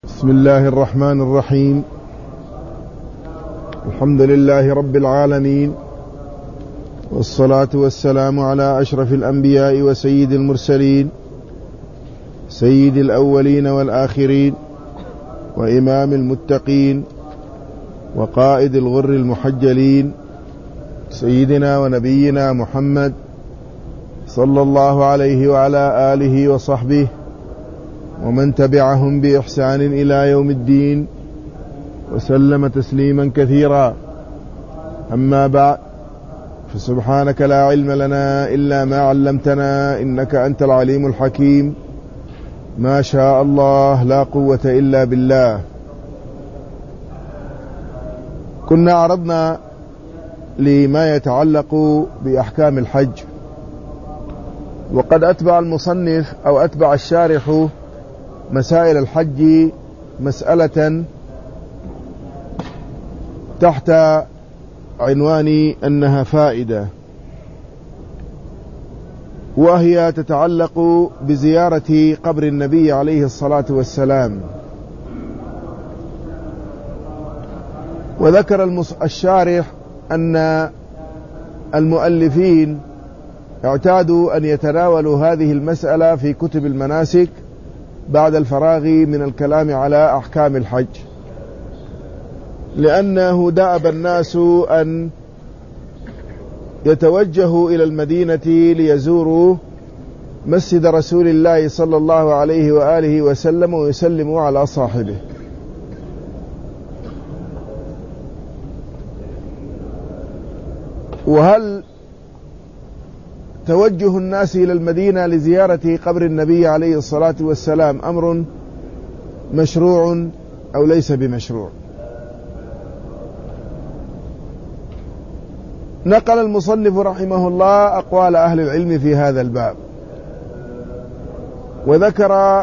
بسم الله الرحمن الرحيم. الحمد لله رب العالمين، والصلاة والسلام على أشرف الأنبياء وسيد المرسلين، سيد الأولين والآخرين، وإمام المتقين، وقائد الغر المحجلين، سيدنا ونبينا محمد صلى الله عليه وعلى آله وصحبه ومن تبعهم بإحسان إلى يوم الدين، وسلم تسليما كثيرا. أما بعد، فسبحانك لا علم لنا إلا ما علمتنا إنك أنت العليم الحكيم. ما شاء الله لا قوة إلا بالله. كنا عرضنا لما يتعلق بأحكام الحج، وقد أتبع المصنف أو أتبع الشارح مسائل الحج مسألة تحت عنوان أنها فائدة، وهي تتعلق بزيارة قبر النبي عليه الصلاة والسلام. وذكر الشارح أن المؤلفين اعتادوا أن يتناولوا هذه المسألة في كتب المناسك بعد الفراغ من الكلام على أحكام الحج، لأنه دأب الناس أن يتوجهوا إلى المدينة ليزوروا مسجد رسول الله صلى الله عليه وآله وسلم ويسلموا على صاحبه. وهل توجه الناس إلى المدينة لزيارة قبر النبي عليه الصلاة والسلام أمر مشروع أو ليس بمشروع؟ نقل المصنف رحمه الله أقوال أهل العلم في هذا الباب، وذكر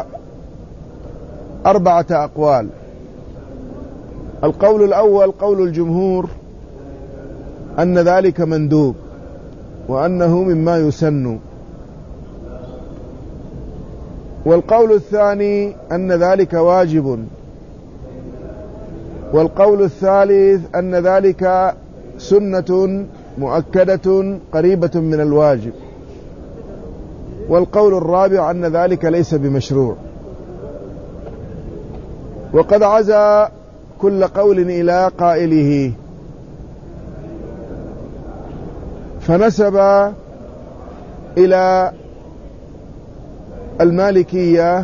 4 أقوال. القول الأول قول الجمهور أن ذلك مندوب، وأنه مما يسن. والقول الثاني أن ذلك واجب. والقول الثالث أن ذلك سنة مؤكدة قريبة من الواجب. والقول الرابع أن ذلك ليس بمشروع. وقد عزى كل قول إلى قائله، فنسب إلى المالكية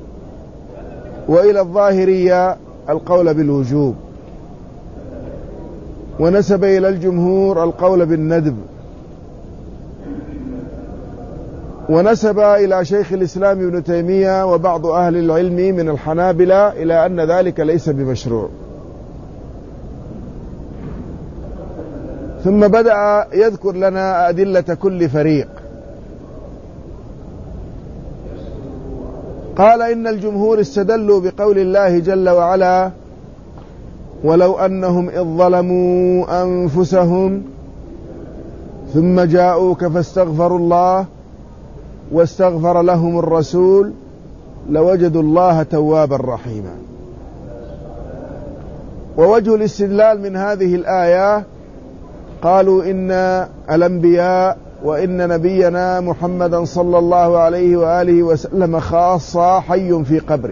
وإلى الظاهرية القول بالوجوب، ونسب إلى الجمهور القول بالندب، ونسب إلى شيخ الإسلام ابن تيمية وبعض أهل العلم من الحنابلة إلى أن ذلك ليس بمشروع. ثم بدأ يذكر لنا أدلة كل فريق. قال إن الجمهور استدلوا بقول الله جل وعلا: ولو أنهم إذ ظلموا أنفسهم ثم جاءوك فاستغفروا الله واستغفر لهم الرسول لوجدوا الله توابا رحيما. ووجه الاستدلال من هذه الآية قالوا إن الأنبياء وإن نبينا محمدا صلى الله عليه وآله وسلم خاصة حي في قبره،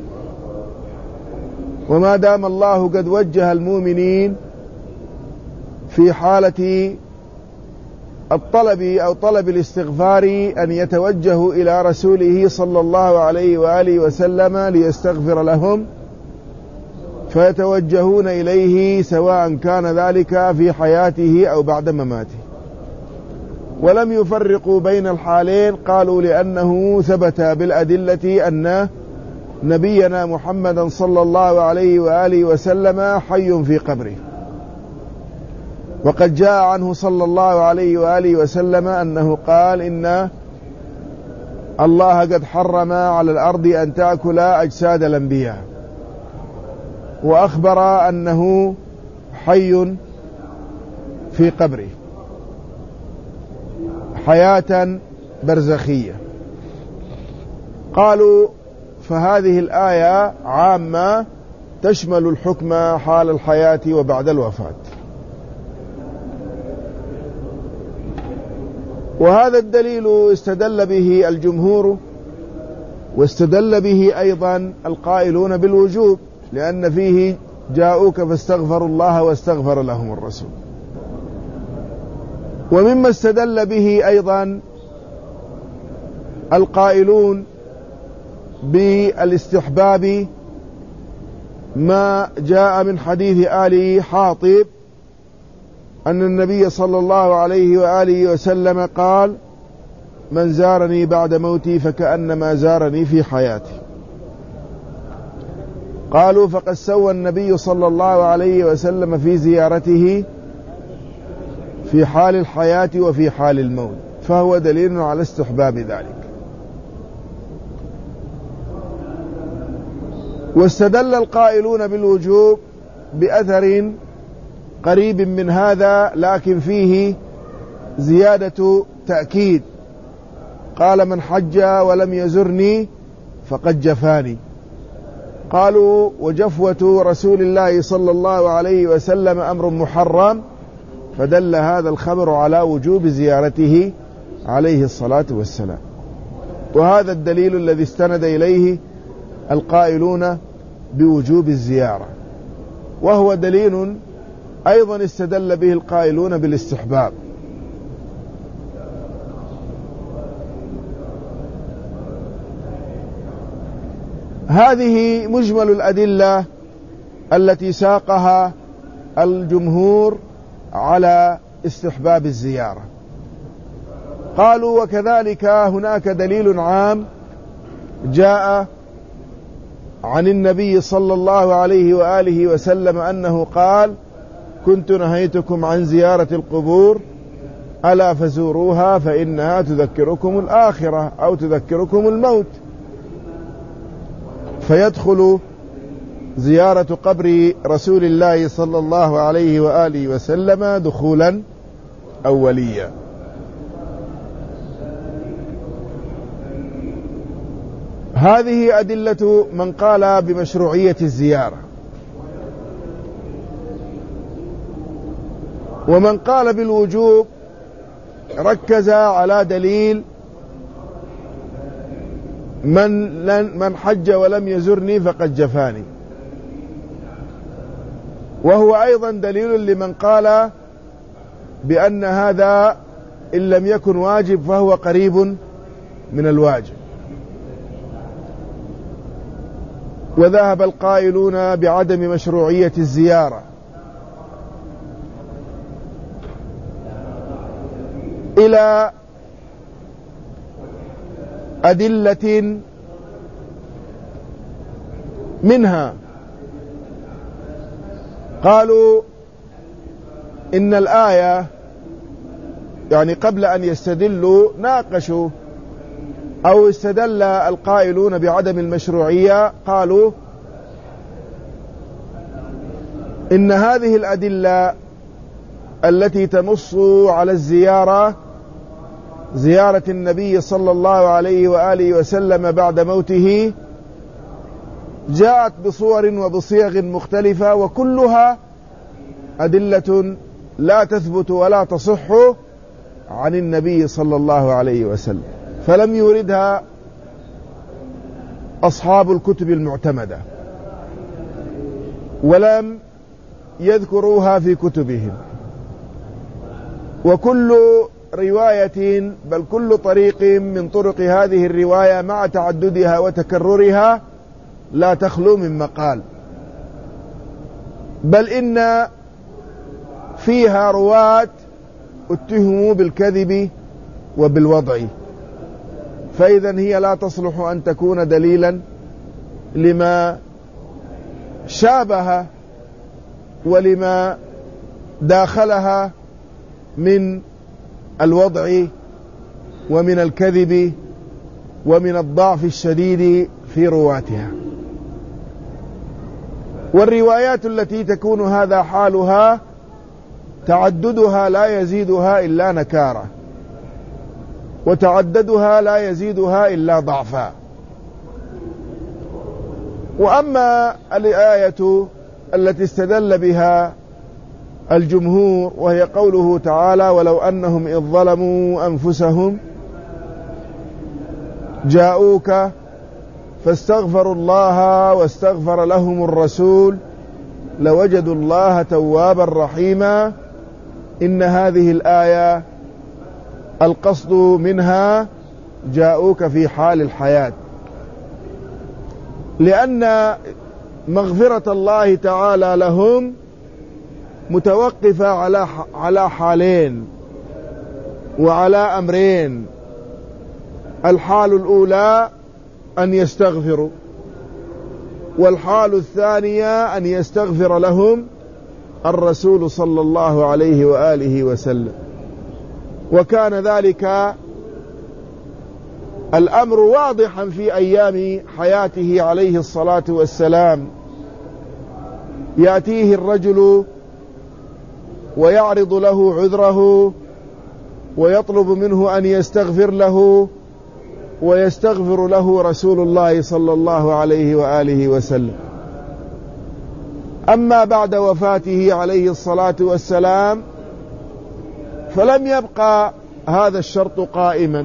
وما دام الله قد وجه المؤمنين في حالة الطلب أو طلب الاستغفار أن يتوجهوا إلى رسوله صلى الله عليه وآله وسلم ليستغفر لهم، فيتوجهون إليه سواء كان ذلك في حياته أو بعد مماته. ولم يفرقوا بين الحالين، قالوا لأنه ثبت بالأدلة أن نبينا محمدا صلى الله عليه وآله وسلم حي في قبره. وقد جاء عنه صلى الله عليه وآله وسلم أنه قال: إن الله قد حرم على الأرض أن تأكل أجساد الأنبياء، وأخبر أنه حي في قبره حياة برزخية. قالوا فهذه الآية عامة تشمل الحكم حال الحياة وبعد الوفاة. وهذا الدليل استدل به الجمهور، واستدل به أيضا القائلون بالوجوب، لأن فيه جاءوك فاستغفروا الله واستغفر لهم الرسول. ومما استدل به أيضا القائلون بالاستحباب ما جاء من حديث آل حاطب أن النبي صلى الله عليه وآله وسلم قال: من زارني بعد موتي فكأنما زارني في حياتي. قالوا: فقد سوى النبي صلى الله عليه وسلم في زيارته في حال الحياة وفي حال الموت، فهو دليل على استحباب ذلك. واستدل القائلون بالوجوب بأثر قريب من هذا لكن فيه زيادة تأكيد. قال: من حج ولم يزرني فقد جفاني. قالوا: وجفوة رسول الله صلى الله عليه وسلم أمر محرم، فدل هذا الخبر على وجوب زيارته عليه الصلاة والسلام. وهذا الدليل الذي استند إليه القائلون بوجوب الزيارة، وهو دليل أيضا استدل به القائلون بالاستحباب. هذه مجمل الأدلة التي ساقها الجمهور على استحباب الزيارة. قالوا: وكذلك هناك دليل عام جاء عن النبي صلى الله عليه وآله وسلم أنه قال: كنت نهيتكم عن زيارة القبور ألا فزوروها فإنها تذكركم الآخرة أو تذكركم الموت. فيدخل زيارة قبر رسول الله صلى الله عليه وآله وسلم دخولا أوليا. هذه أدلة من قال بمشروعية الزيارة. ومن قال بالوجوب ركز على دليل من حج ولم يزرني فقد جفاني، وهو أيضا دليل لمن قال بأن هذا إن لم يكن واجب فهو قريب من الواجب. وذهب القائلون بعدم مشروعية الزيارة إلى أدلة منها. قالوا إن الآية، يعني قبل أن يستدلوا ناقشوا أو استدل القائلون بعدم المشروعية، قالوا إن هذه الأدلة التي تنص على الزيارة، زيارة النبي صلى الله عليه وآله وسلم بعد موته، جاءت بصور وبصيغ مختلفة، وكلها أدلة لا تثبت ولا تصح عن النبي صلى الله عليه وسلم، فلم يوردها أصحاب الكتب المعتمدة ولم يذكروها في كتبهم. وكل رواية بل كل طريق من طرق هذه الرواية مع تعددها وتكررها لا تخلو من مقال، بل إن فيها رواة اتهموا بالكذب وبالوضع، فإذا هي لا تصلح أن تكون دليلا لما شابه ولما داخلها من الوضع ومن الكذب ومن الضعف الشديد في رواتها. والروايات التي تكون هذا حالها تعددها لا يزيدها إلا نكارة، وتعددها لا يزيدها إلا ضعفا. وأما الآية التي استدل بها الجمهور وهي قوله تعالى ولو أنهم إذ ظلموا أنفسهم جاءوك فاستغفروا الله واستغفر لهم الرسول لوجدوا الله توابا رحيما، إن هذه الآية القصد منها جاءوك في حال الحياة، لأن مغفرة الله تعالى لهم متوقفة على حالين وعلى أمرين. الحال الأولى أن يستغفروا، والحال الثانية أن يستغفر لهم الرسول صلى الله عليه وآله وسلم. وكان ذلك الأمر واضحا في أيام حياته عليه الصلاة والسلام. يأتيه الرجل ويعرض له عذره ويطلب منه أن يستغفر له، ويستغفر له رسول الله صلى الله عليه وآله وسلم. أما بعد وفاته عليه الصلاة والسلام فلم يبقى هذا الشرط قائما،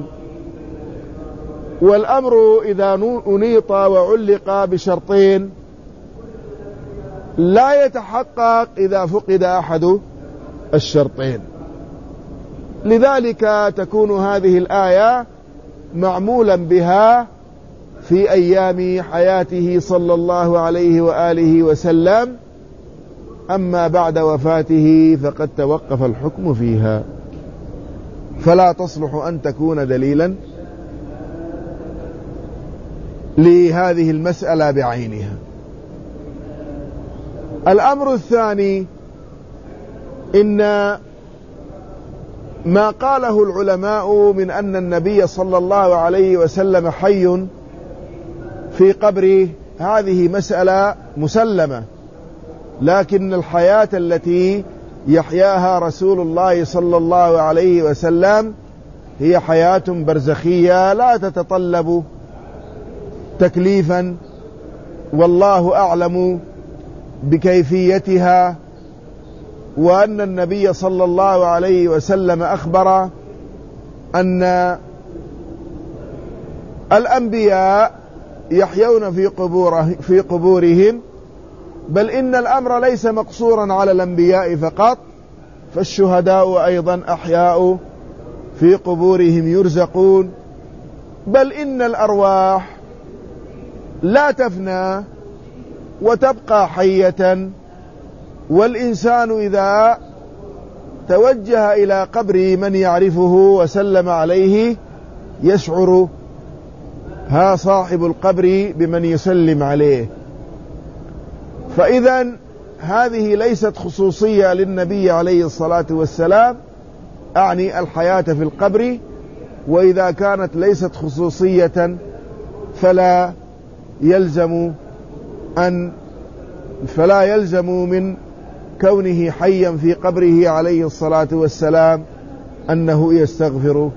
والأمر إذا أنيط وعلق بشرطين لا يتحقق إذا فقد أحد الشرطين. لذلك تكون هذه الآية معمولا بها في أيام حياته صلى الله عليه وآله وسلم، أما بعد وفاته فقد توقف الحكم فيها، فلا تصلح أن تكون دليلا لهذه المسألة بعينها. الأمر الثاني إن ما قاله العلماء من أن النبي صلى الله عليه وسلم حي في قبره هذه مسألة مسلمة، لكن الحياة التي يحياها رسول الله صلى الله عليه وسلم هي حياة برزخية لا تتطلب تكليفا، والله أعلم بكيفيتها. وأن النبي صلى الله عليه وسلم أخبر أن الأنبياء يحيون في قبورهم، بل إن الأمر ليس مقصورا على الأنبياء فقط، فالشهداء أيضا أحياء في قبورهم يرزقون، بل إن الأرواح لا تفنى وتبقى حية. والإنسان إذا توجه إلى قبر من يعرفه وسلم عليه يشعر ها صاحب القبر بمن يسلم عليه. فإذا هذه ليست خصوصية للنبي عليه الصلاة والسلام، أعني الحياة في القبر، وإذا كانت ليست خصوصية فلا يلزم من كونه حيا في قبره عليه الصلاة والسلام أنه يستغفر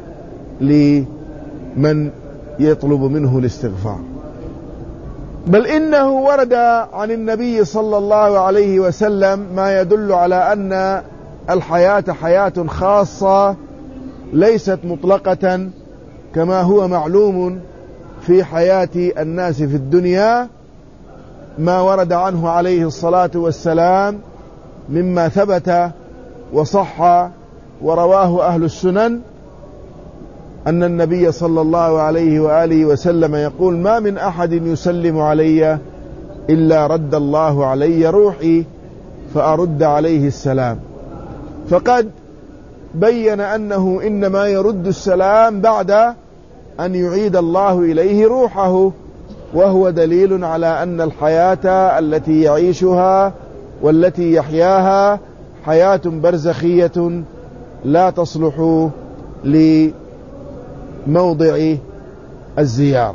لمن يطلب منه الاستغفار، بل إنه ورد عن النبي صلى الله عليه وسلم ما يدل على أن الحياة حياة خاصة ليست مطلقة كما هو معلوم في حياة الناس في الدنيا. ما ورد عنه عليه الصلاة والسلام مما ثبت وصح ورواه أهل السنن أن النبي صلى الله عليه وآله وسلم يقول ما من أحد يسلم علي إلا رد الله علي روحي فأرد عليه السلام. فقد بين أنه إنما يرد السلام بعد أن يعيد الله إليه روحه، وهو دليل على أن الحياة التي يعيشها والتي يحياها حياة برزخية لا تصلح لموضع الزيارة.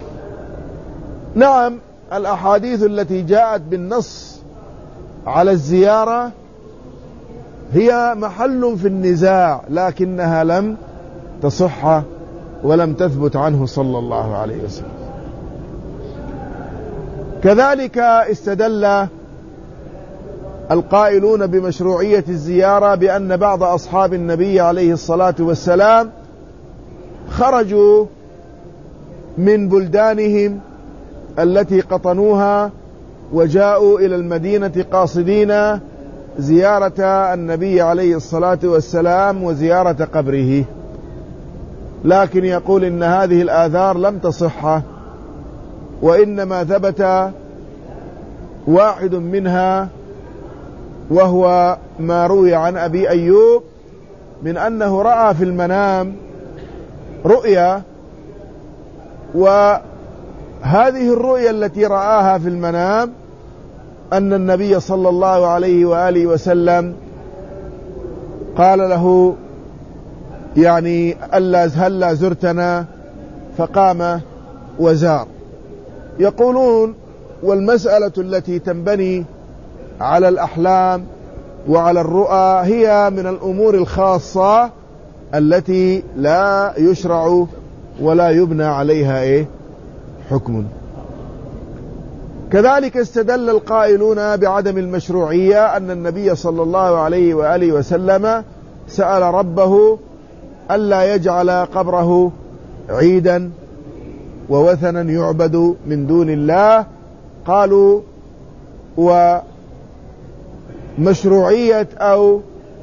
نعم، الأحاديث التي جاءت بالنص على الزيارة هي محل في النزاع، لكنها لم تصح ولم تثبت عنه صلى الله عليه وسلم. كذلك استدل القائلون بمشروعية الزيارة بأن بعض أصحاب النبي عليه الصلاة والسلام خرجوا من بلدانهم التي قطنوها وجاءوا إلى المدينة قاصدين زيارة النبي عليه الصلاة والسلام وزيارة قبره، لكن يقول إن هذه الآثار لم تصح، وإنما ثبت واحد منها وهو ما روي عن أبي أيوب من أنه رأى في المنام رؤيا، وهذه الرؤيا التي رآها في المنام أن النبي صلى الله عليه وآله وسلم قال له يعني هلا زرتنا، فقام وزار. يقولون والمسألة التي تنبني على الأحلام وعلى الرؤى هي من الأمور الخاصة التي لا يشرع ولا يبنى عليها حكم. كذلك استدل القائلون بعدم المشروعية أن النبي صلى الله عليه وآله وسلم سأل ربه ألا يجعل قبره عيدا ووثنا يعبد من دون الله. قالوا ومشروعية أو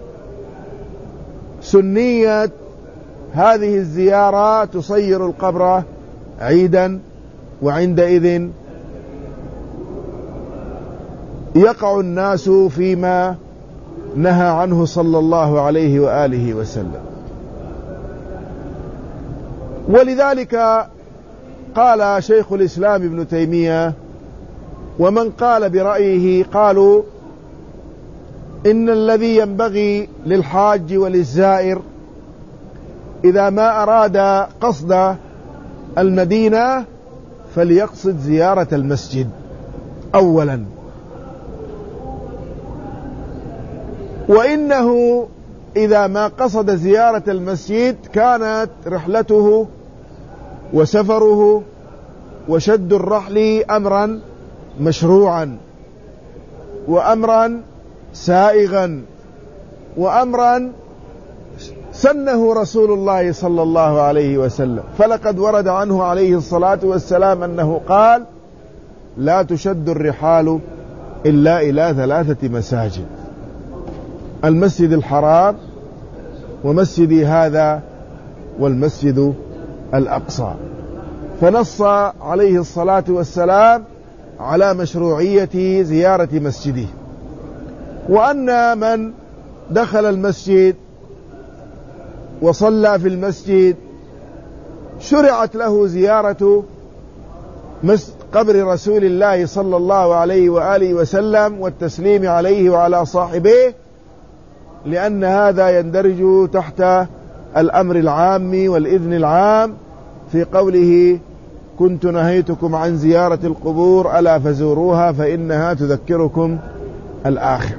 سنية هذه الزيارة تصير القبر عيدا، وعندئذ يقع الناس فيما نهى عنه صلى الله عليه وآله وسلم. ولذلك قال شيخ الإسلام ابن تيمية ومن قال برأيه قالوا إن الذي ينبغي للحاج وللزائر إذا ما أراد قصد المدينة فليقصد زيارة المسجد أولا، وإنه إذا ما قصد زيارة المسجد كانت رحلته وسفره وشد الرحل أمرا مشروعا وأمرا سائغا وأمرا سنه رسول الله صلى الله عليه وسلم. فلقد ورد عنه عليه الصلاة والسلام أنه قال لا تشد الرحال إلا إلى 3 مساجد: المسجد الحرام ومسجدي هذا والمسجد الأقصى. فنص عليه الصلاة والسلام على مشروعية زيارة مسجده، وأن من دخل المسجد وصلى في المسجد شرعت له زيارة قبر رسول الله صلى الله عليه وآله وسلم والتسليم عليه وعلى صاحبه، لأن هذا يندرج تحت الأمر العام والإذن العام في قوله كنت نهيتكم عن زيارة القبور ألا فزوروها فإنها تذكركم الآخرة.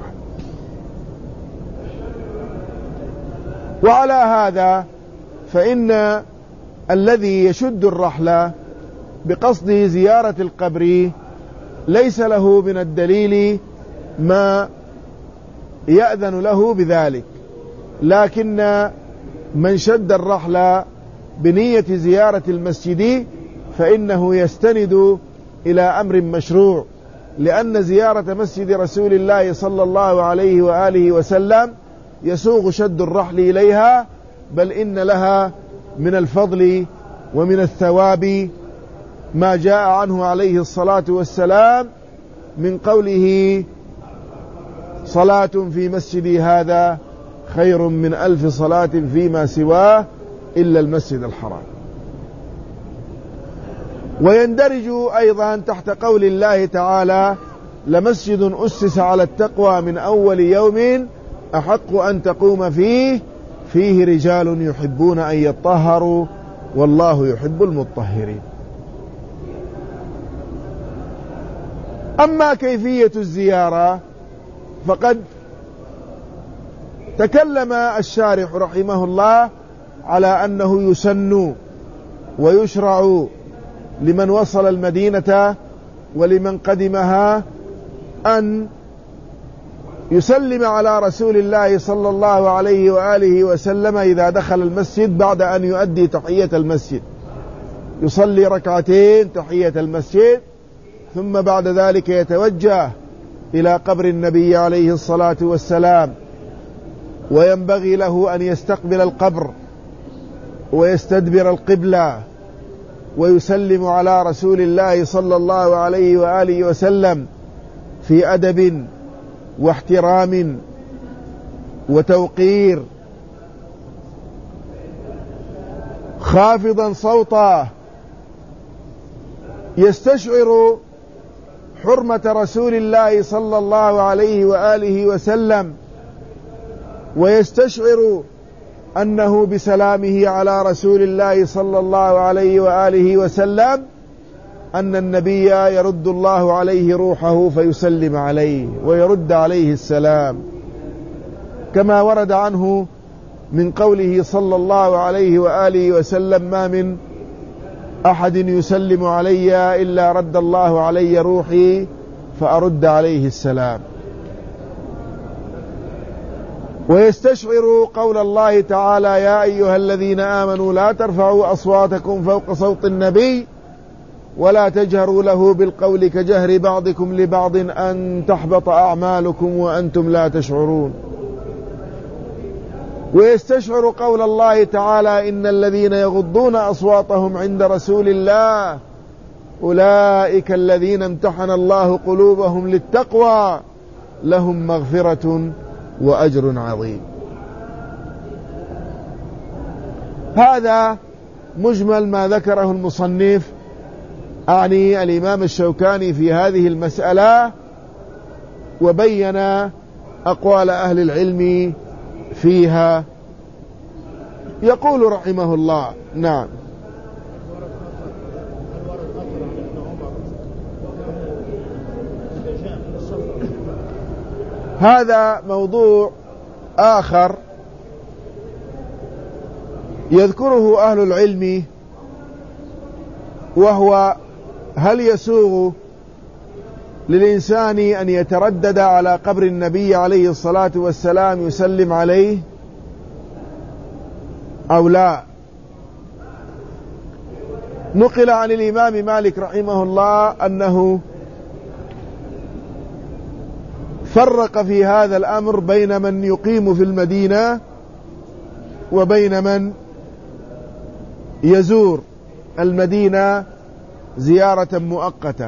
وعلى هذا فإن الذي يشد الرحلة بقصد زيارة القبر ليس له من الدليل ما يأذن له بذلك، لكن من شد الرحلة بنية زيارة المسجد فإنه يستند إلى أمر مشروع، لأن زيارة مسجد رسول الله صلى الله عليه وآله وسلم يسوغ شد الرحل إليها، بل إن لها من الفضل ومن الثواب ما جاء عنه عليه الصلاة والسلام من قوله صلاة في مسجدي هذا خير من 1000 صلاة فيما سواه إلا المسجد الحرام. ويندرج أيضا تحت قول الله تعالى لمسجد أسس على التقوى من أول يوم أحق أن تقوم فيه رجال يحبون أن يطهروا والله يحب المطهرين. أما كيفية الزيارة فقد تكلم الشارح رحمه الله على أنه يسن ويشرع لمن وصل المدينة ولمن قدمها أن يسلم على رسول الله صلى الله عليه وآله وسلم إذا دخل المسجد بعد أن يؤدي تحية المسجد، يصلي ركعتين تحية المسجد، ثم بعد ذلك يتوجه إلى قبر النبي عليه الصلاة والسلام، وينبغي له أن يستقبل القبر ويستدبر القبلة ويسلم على رسول الله صلى الله عليه وآله وسلم في أدب واحترام وتوقير، خافضا صوته، يستشعر حرمة رسول الله صلى الله عليه وآله وسلم، ويستشعر أنه بسلامه على رسول الله صلى الله عليه وآله وسلم أن النبي يرد الله عليه روحه فيسلم عليه ويرد عليه السلام، كما ورد عنه من قوله صلى الله عليه وآله وسلم: ما من أحد يسلم علي إلا رد الله علي روحي فأرد عليه السلام. ويستشعر قول الله تعالى: يا أيها الذين آمنوا لا ترفعوا أصواتكم فوق صوت النبي ولا تجهروا له بالقول كجهر بعضكم لبعض أن تحبط أعمالكم وأنتم لا تشعرون. ويستشعر قول الله تعالى: إن الذين يغضون أصواتهم عند رسول الله أولئك الذين امتحن الله قلوبهم للتقوى لهم مغفرة وأجر عظيم. هذا مجمل ما ذكره المصنف، أعني الإمام الشوكاني، في هذه المسألة، وبين أقوال أهل العلم فيها. يقول رحمه الله: نعم. هذا موضوع آخر يذكره أهل العلم، وهو: هل يسوغ للإنسان أن يتردد على قبر النبي عليه الصلاة والسلام يسلم عليه أو لا؟ نقل عن الإمام مالك رحمه الله أنه فرق في هذا الأمر بين من يقيم في المدينة وبين من يزور المدينة زيارة مؤقتة.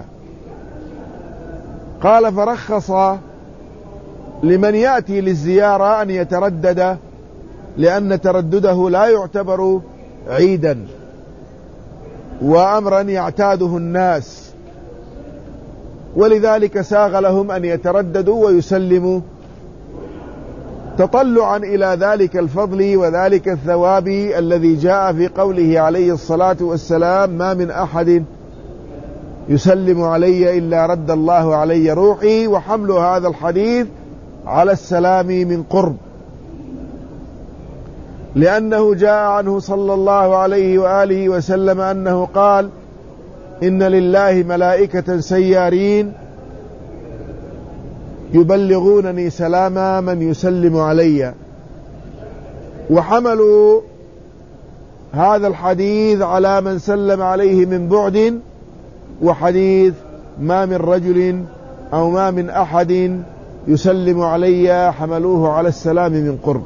قال: فرخص لمن يأتي للزيارة أن يتردد، لأن تردده لا يعتبر عيدا وأمرا يعتاده الناس، ولذلك ساغ لهم أن يترددوا ويسلموا تطلعا إلى ذلك الفضل وذلك الثواب الذي جاء في قوله عليه الصلاة والسلام: ما من أحد يسلم علي إلا رد الله علي روحي، وحمل هذا الحديث على السلام من قرب، لأنه جاء عنه صلى الله عليه وآله وسلم أنه قال: إن لله ملائكة سيارين يبلغونني سلام من يسلم علي. وحملوا هذا الحديث على من سلم عليه من بعد، وحديث ما من رجل أو ما من أحد يسلم علي حملوه على السلام من قرب.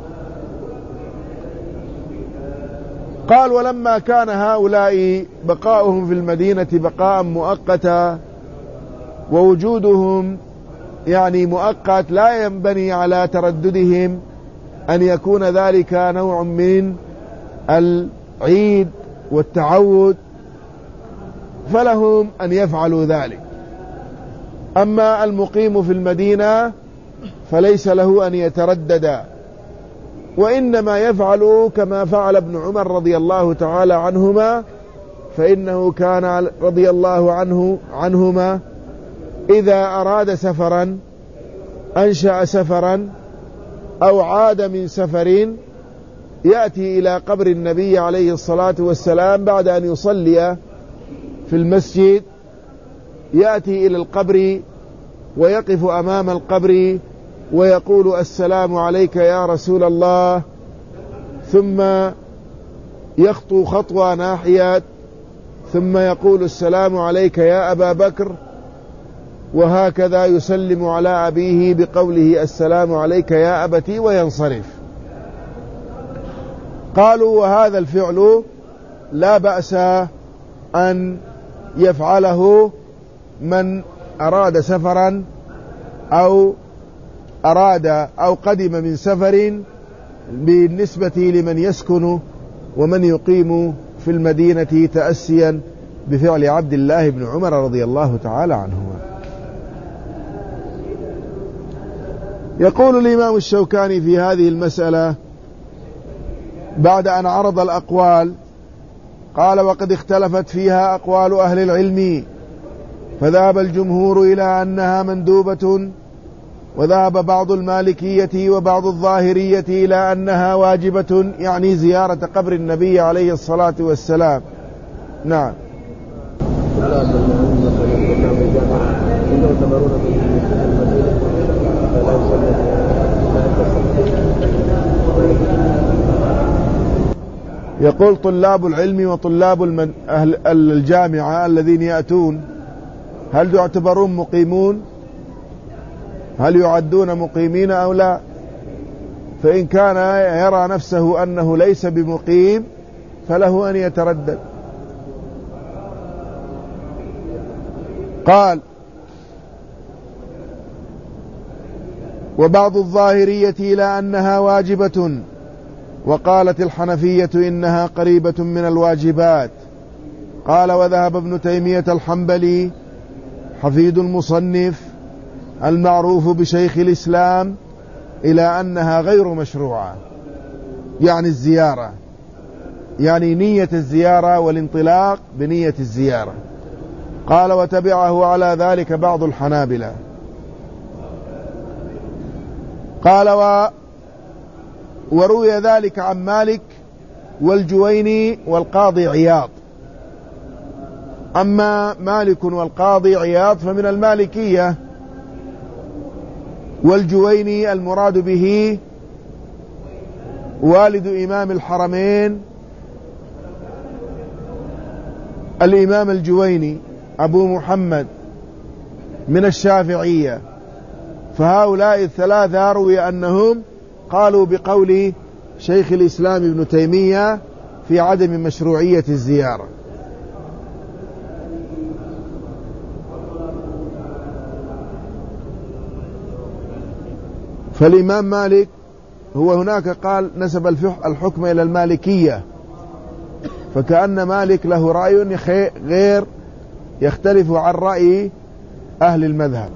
قال: ولما كان هؤلاء بقاؤهم في المدينة بقاء مؤقتا، ووجودهم يعني مؤقت، لا ينبني على ترددهم أن يكون ذلك نوع من العيد والتعود، فلهم أن يفعلوا ذلك. أما المقيم في المدينة فليس له أن يتردد، وإنما يفعل كما فعل ابن عمر رضي الله تعالى عنهما، فإنه كان رضي الله عنهما إذا أراد سفرا أنشأ سفرا أو عاد من سفر يأتي إلى قبر النبي عليه الصلاة والسلام بعد أن يصلي في المسجد يأتي إلى القبر ويقف أمام القبر ويقول السلام عليك يا رسول الله، ثم يخطو خطوة ناحية ثم يقول السلام عليك يا أبا بكر، وهكذا يسلم على أبيه بقوله السلام عليك يا أبتي وينصرف. قالوا وهذا الفعل لا بأس أن يفعله من أراد سفرا أو قدم من سفر، بالنسبة لمن يسكن ومن يقيم في المدينة، تأسيا بفعل عبد الله بن عمر رضي الله تعالى عنهما. يقول الإمام الشوكاني في هذه المسألة بعد أن عرض الأقوال، قال وقد اختلفت فيها أقوال أهل العلم، فذهب الجمهور إلى أنها مندوبة، وذهب بعض المالكية وبعض الظاهرية إلى أنها واجبة، يعني زيارة قبر النبي عليه الصلاة والسلام. نعم. يقول طلاب العلم وطلاب أهل الجامعة الذين يأتون هل يعتبرون مقيمون؟ هل يعدون مقيمين أو لا؟ فإن كان يرى نفسه أنه ليس بمقيم فله أن يتردد. قال وبعض الظاهرية إلى أنها واجبة، وقالت الحنفية إنها قريبة من الواجبات. قال وذهب ابن تيمية الحنبلي حفيد المصنف المعروف بشيخ الإسلام إلى أنها غير مشروعة، يعني الزيارة، يعني نية الزيارة والانطلاق بنية الزيارة. قال وتبعه على ذلك بعض الحنابلة. قال وروي ذلك عن مالك والجويني والقاضي عياض. أما مالك والقاضي عياض فمن المالكية، والجويني المراد به والد إمام الحرمين الإمام الجويني أبو محمد من الشافعية. فهؤلاء الثلاثة روي أنهم قالوا بقول شيخ الإسلام ابن تيمية في عدم مشروعية الزيارة. فالإمام مالك هو هناك قال نسب الحكم إلى المالكية، فكأن مالك له رأي غير يختلف عن رأي أهل المذهب.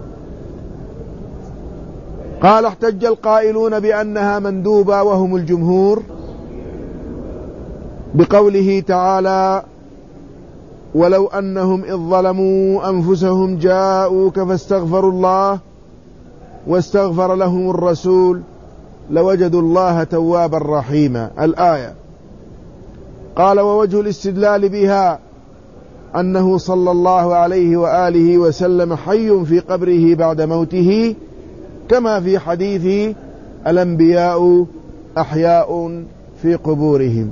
قال احتج القائلون بأنها مندوبة وهم الجمهور بقوله تعالى ولو أنهم إذ ظلموا أنفسهم جاءوك فاستغفروا الله واستغفر لهم الرسول لوجدوا الله توابا رحيما، الآية. قال ووجه الاستدلال بها أنه صلى الله عليه وآله وسلم حي في قبره بعد موته، كما في حديث الأنبياء أحياء في قبورهم.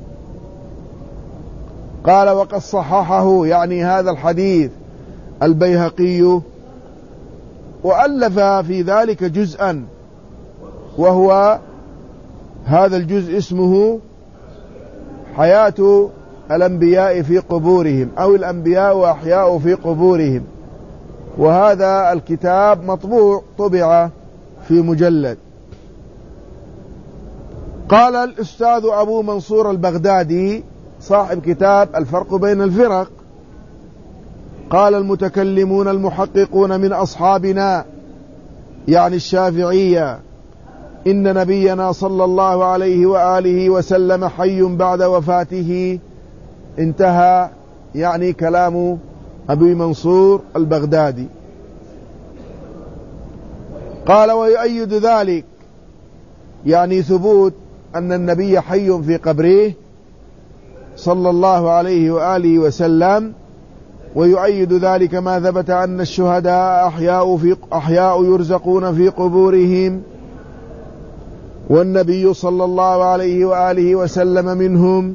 قال وقد صححه، يعني هذا الحديث، البيهقي، وألف في ذلك جزءا، وهو هذا الجزء اسمه حياة الأنبياء في قبورهم، أو الأنبياء وأحياء في قبورهم، وهذا الكتاب مطبوع، طبع في مجلد. قال الأستاذ أبو منصور البغدادي صاحب كتاب الفرق بين الفرق، قال المتكلمون المحققون من أصحابنا، يعني الشافعية، إن نبينا صلى الله عليه وآله وسلم حي بعد وفاته. انتهى، يعني كلام أبي منصور البغدادي. قال ويؤيد ذلك، يعني ثبوت أن النبي حي في قبره صلى الله عليه وآله وسلم، ويؤيد ذلك ما ثبت أن الشهداء أحياء يرزقون في قبورهم، والنبي صلى الله عليه وآله وسلم منهم.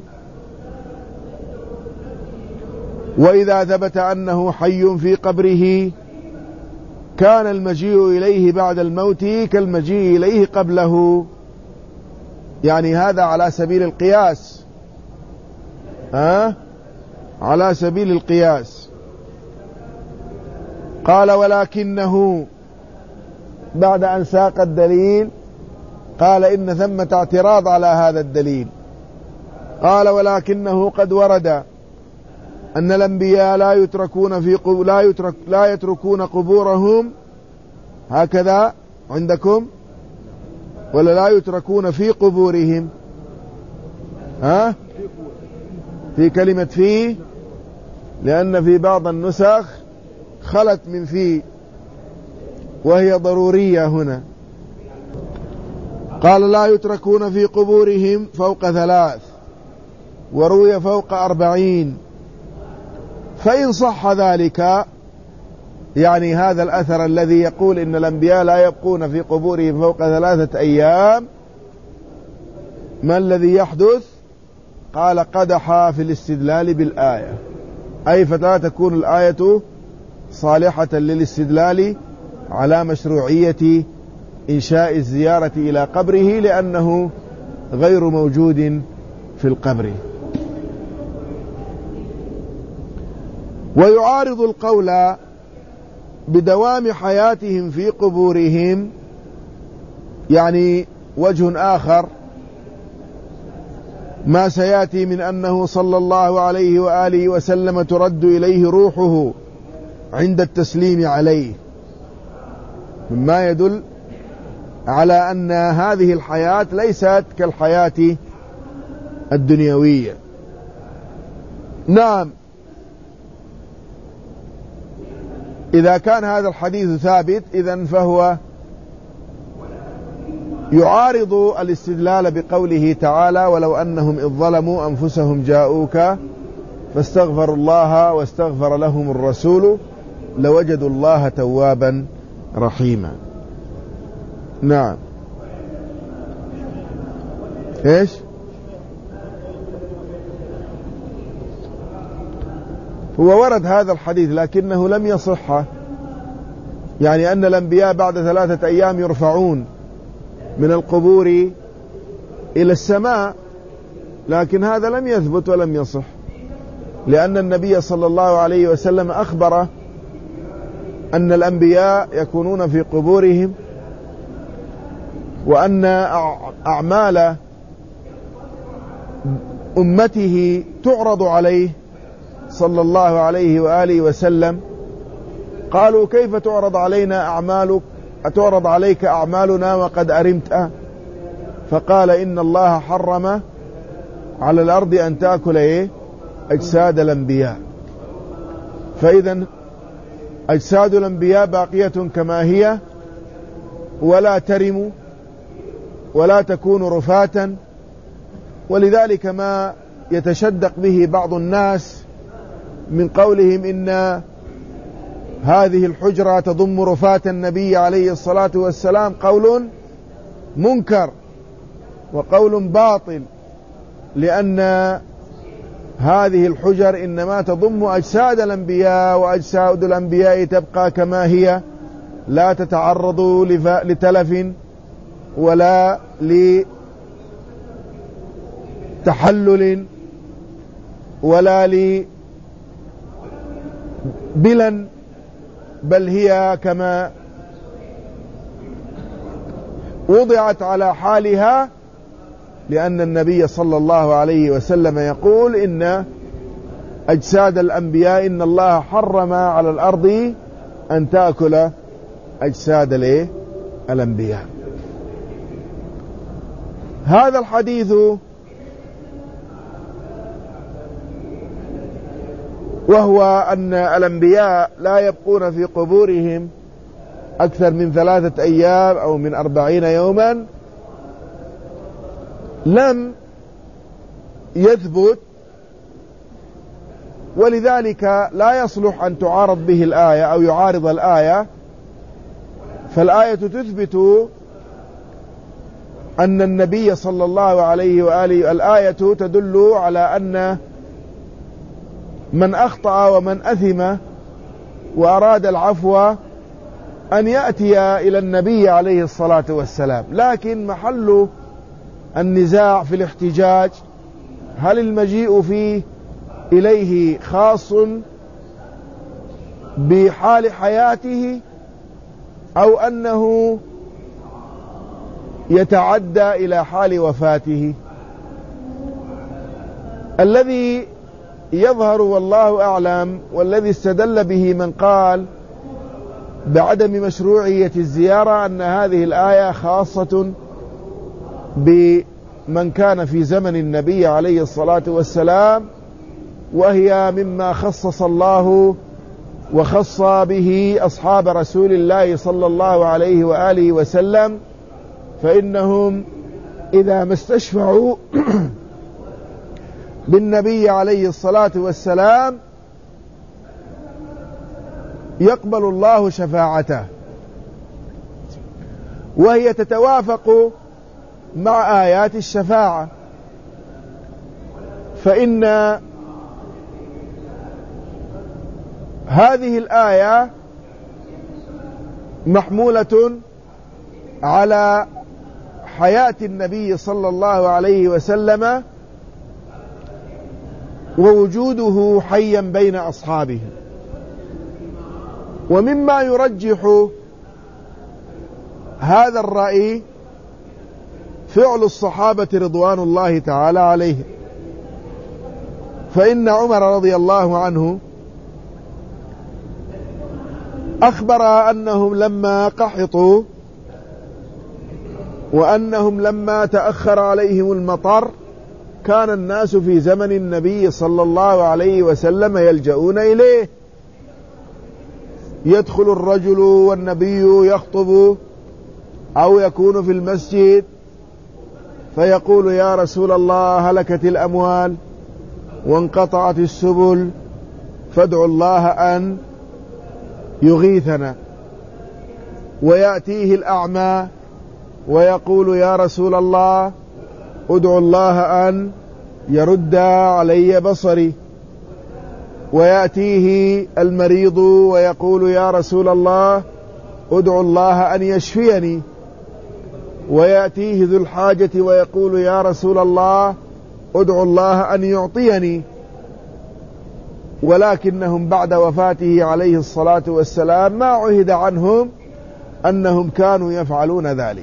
وإذا ثبت أنه حي في قبره كان المجيء إليه بعد الموت كالمجيء إليه قبله، يعني هذا على سبيل القياس، على سبيل القياس. قال ولكنه، بعد أن ساق الدليل قال إن ثمة اعتراض على هذا الدليل. قال ولكنه قد ورد أن الأنبياء لا يتركون قبورهم هكذا عندكم، ولا لا يتركون في قبورهم؟ في كلمة فيه، لأن في بعض النسخ خلت من فيه وهي ضرورية هنا. قال لا يتركون في قبورهم فوق 3، وروي فوق 40. فإن صح ذلك، يعني هذا الأثر الذي يقول إن الأنبياء لا يبقون في قبورهم فوق 3 أيام، ما الذي يحدث؟ قال قدح في الاستدلال بالآية، أي فلا تكون الآية صالحة للاستدلال على مشروعية إنشاء الزيارة إلى قبره، لأنه غير موجود في القبر. ويعارض القول بدوام حياتهم في قبورهم، يعني وجه آخر ما سيأتي من أنه صلى الله عليه وآله وسلم ترد إليه روحه عند التسليم عليه، مما يدل على أن هذه الحياة ليست كالحياة الدنيوية. نعم، إذا كان هذا الحديث ثابت إذن فهو يعارض الاستدلال بقوله تعالى ولو أنهم إذ ظلموا أنفسهم جاءوك فاستغفروا الله واستغفر لهم الرسول لوجدوا الله توابا رحيما. نعم. إيش؟ هو ورد هذا الحديث لكنه لم يصح، يعني أن الأنبياء بعد 3 أيام يرفعون من القبور إلى السماء، لكن هذا لم يثبت ولم يصح، لأن النبي صلى الله عليه وسلم أخبر أن الأنبياء يكونون في قبورهم، وأن أعمال أمته تعرض عليه صلى الله عليه وآله وسلم. قالوا كيف تعرض علينا أعمالك، أتعرض عليك أعمالنا وقد أرمت؟ فقال إن الله حرم على الأرض أن تأكل أجساد الأنبياء، فإذا أجساد الأنبياء باقية كما هي ولا ترم ولا تكون رفاتا. ولذلك ما يتشدق به بعض الناس من قولهم إن هذه الحجرة تضم رفات النبي عليه الصلاة والسلام قول منكر وقول باطل، لأن هذه الحجر إنما تضم أجساد الأنبياء، وأجساد الأنبياء تبقى كما هي، لا تتعرض لتلف ولا لتحلل ولا لبلا، بل هي كما وضعت على حالها، لأن النبي صلى الله عليه وسلم يقول إن أجساد الأنبياء إن الله حرم على الأرض أن تأكل أجساد الأنبياء. هذا الحديث وهو أن الأنبياء لا يبقون في قبورهم أكثر من 3 أيام أو من 40 يوما، لم يثبت ولذلك لا يصلح أن تعارض به الآية أو يعارض الآية. فالآية تثبت أن النبي صلى الله عليه وآله، الآية تدل على أن من أخطأ ومن أثم وأراد العفو أن يأتي إلى النبي عليه الصلاة والسلام. لكن محل النزاع في الاحتجاج هل المجيء فيه إليه خاص بحال حياته أو أنه يتعدى إلى حال وفاته. الذي يظهر والله أعلم والذي استدل به من قال بعدم مشروعية الزيارة أن هذه الآية خاصة بمن كان في زمن النبي عليه الصلاة والسلام، وهي مما خصص الله وخص به أصحاب رسول الله صلى الله عليه وآله وسلم، فإنهم إذا ما استشفعوا بالنبي عليه الصلاة والسلام يقبل الله شفاعته، وهي تتوافق مع آيات الشفاعة. فإن هذه الآية محمولة على حياة النبي صلى الله عليه وسلم ووجوده حيا بين أصحابه. ومما يرجح هذا الرأي فعل الصحابة رضوان الله تعالى عليهم، فإن عمر رضي الله عنه أخبر أنهم لما قحطوا وأنهم لما تأخر عليهم المطر كان الناس في زمن النبي صلى الله عليه وسلم يلجؤون إليه. يدخل الرجل والنبي يخطب أو يكون في المسجد فيقول يا رسول الله هلكت الأموال وانقطعت السبل فادعوا الله أن يغيثنا. ويأتيه الأعمى ويقول يا رسول الله ادعوا الله أن يرد علي بصري. ويأتيه المريض ويقول يا رسول الله ادعوا الله أن يشفيني. ويأتيه ذو الحاجة ويقول يا رسول الله ادعوا الله أن يعطيني. ولكنهم بعد وفاته عليه الصلاة والسلام ما عهد عنهم أنهم كانوا يفعلون ذلك.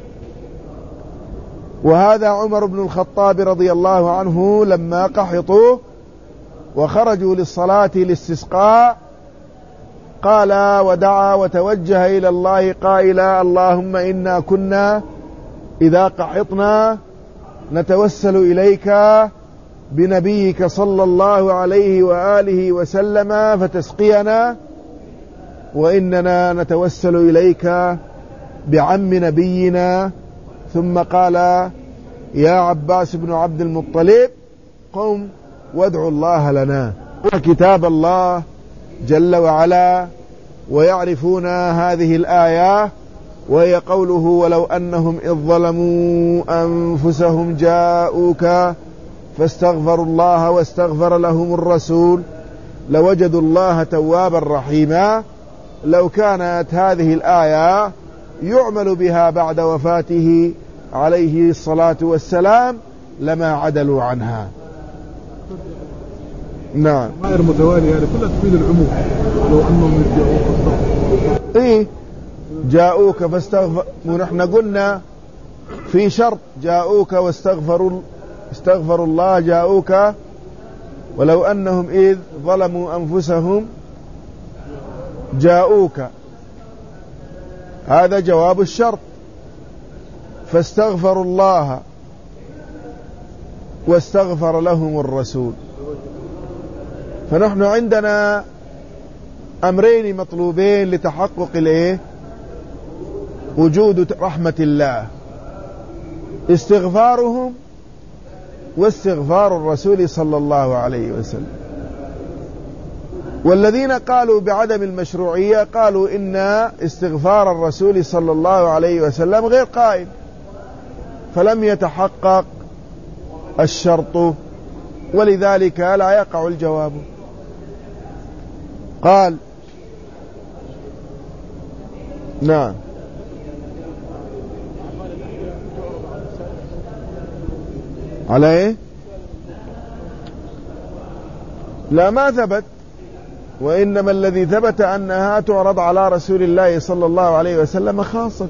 وهذا عمر بن الخطاب رضي الله عنه لما قحطوا وخرجوا للصلاة الاستسقاء قال ودعا وتوجه إلى الله قائلا اللهم إنا كنا إذا قحطنا نتوسل إليك بنبيك صلى الله عليه وآله وسلم فتسقينا، وإننا نتوسل إليك بعم نبينا. ثم قال يا عباس بن عبد المطلب قم وادعوا الله لنا. كتاب الله جل وعلا ويعرفون هذه الآية، وهي قوله ولو أنهم إذ ظلموا أنفسهم جاءوك فاستغفروا الله واستغفر لهم الرسول لوجدوا الله توابا رحيما. لو كانت هذه الآية يعمل بها بعد وفاته عليه الصلاة والسلام لما عدلوا عنها. نعم غير متوالي هذه كلها تفيد العموم. لو أنهم جاءوك إيه جاءوك فاستغفر، ونحن قلنا في شرط جاءوك استغفروا الله جاءوك ولو أنهم إذ ظلموا أنفسهم جاءوك، هذا جواب الشرط. فاستغفروا الله واستغفر لهم الرسول. فنحن عندنا أمرين مطلوبين لتحقق وجود رحمة الله: استغفارهم واستغفار الرسول صلى الله عليه وسلم. والذين قالوا بعدم المشروعية قالوا إن استغفار الرسول صلى الله عليه وسلم غير قائم، فلم يتحقق الشرط، ولذلك لا يقع الجواب. قال نعم. على ايه؟ لا، ما ثبت، وإنما الذي ثبت أنها تعرض على رسول الله صلى الله عليه وسلم خاصة.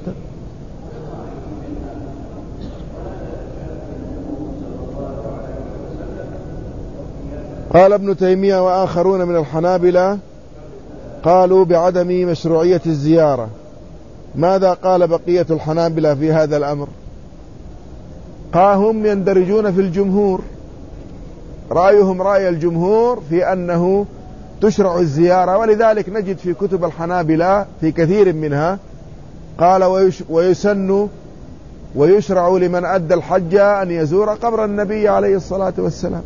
قال ابن تيمية وآخرون من الحنابلة قالوا بعدم مشروعية الزيارة. ماذا قال بقية الحنابلة في هذا الأمر؟ هم يندرجون في الجمهور، رأيهم رأي الجمهور في أنه تشرع الزيارة، ولذلك نجد في كتب الحنابلة في كثير منها قال ويسن ويشرع لمن أدى الحج أن يزور قبر النبي عليه الصلاة والسلام.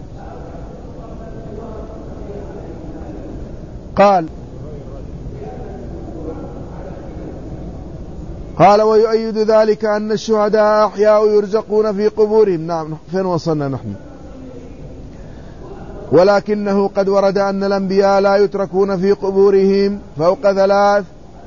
قال ويؤيد ذلك أن الشهداء أحياء يرزقون في قبورهم. نعم، فين وصلنا نحن؟ ولكنه قد ورد أن الأنبياء لا يتركون في قبورهم فوق 3